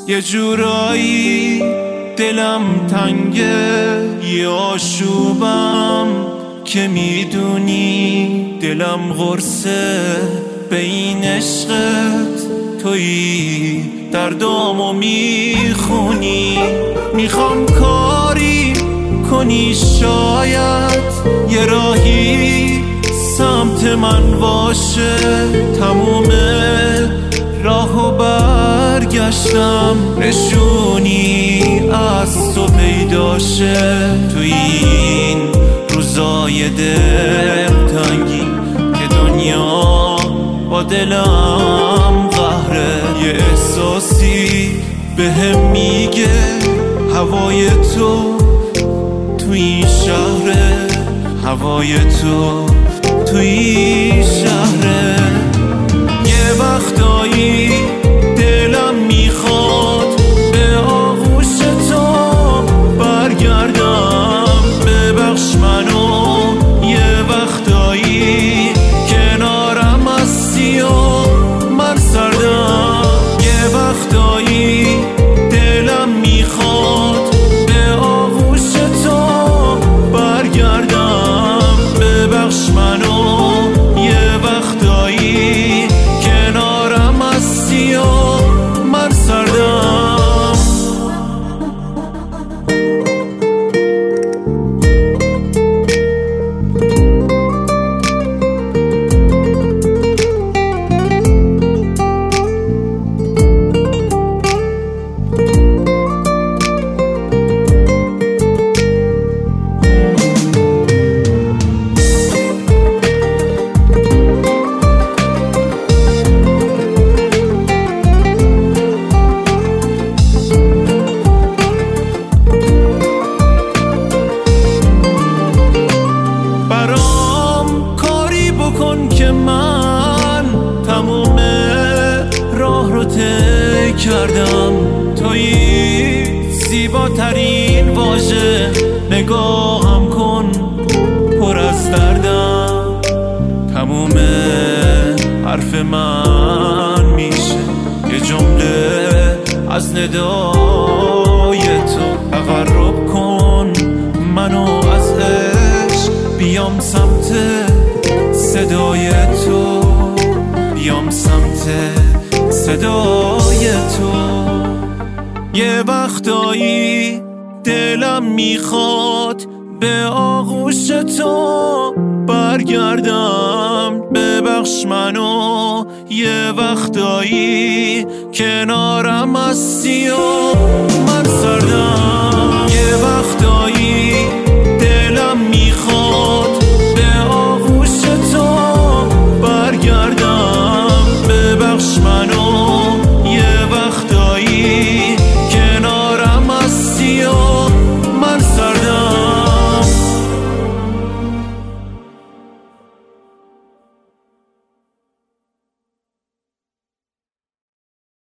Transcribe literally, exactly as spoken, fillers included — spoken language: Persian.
یه جورایی دلم تنگه، یه آشوبم که میدونی دلم غرصه به این عشقت، تویی دردامو میخونی. میخوام کاری کنی شاید یه راهی سمت من باشه، تموم راهو برگشتم نشونی از تو پیداشه. توی این روزای دلتنگی که دنیا با دلم قهره، یه احساسی بهم میگه هوای تو تو این شهره، هوای تو تو این شهره. یه وقتایی دلم میخواد به آغوش تو برگردم، ببخش منو یه وقتایی کنارم هستی و من سردم. یه وقتایی دلم میخواد به آغوش تو برگردم، ببخش منو یه وقتایی کنارم هستی و من سردم. که من تموم راه رو طی کردم، تویی زیباترین واژه، نگاهم کن پر از دردم. تموم حرف من میشه یه جمله از ندای تو، تقرب کن منو از عشق، بیام سمت صدای تو، بیام سمت صدای تو. یه وقتایی دلم میخواد به آغوش تو برگردم، ببخش منو یه وقتایی کنارم هستی و من سردم. یه وقتایی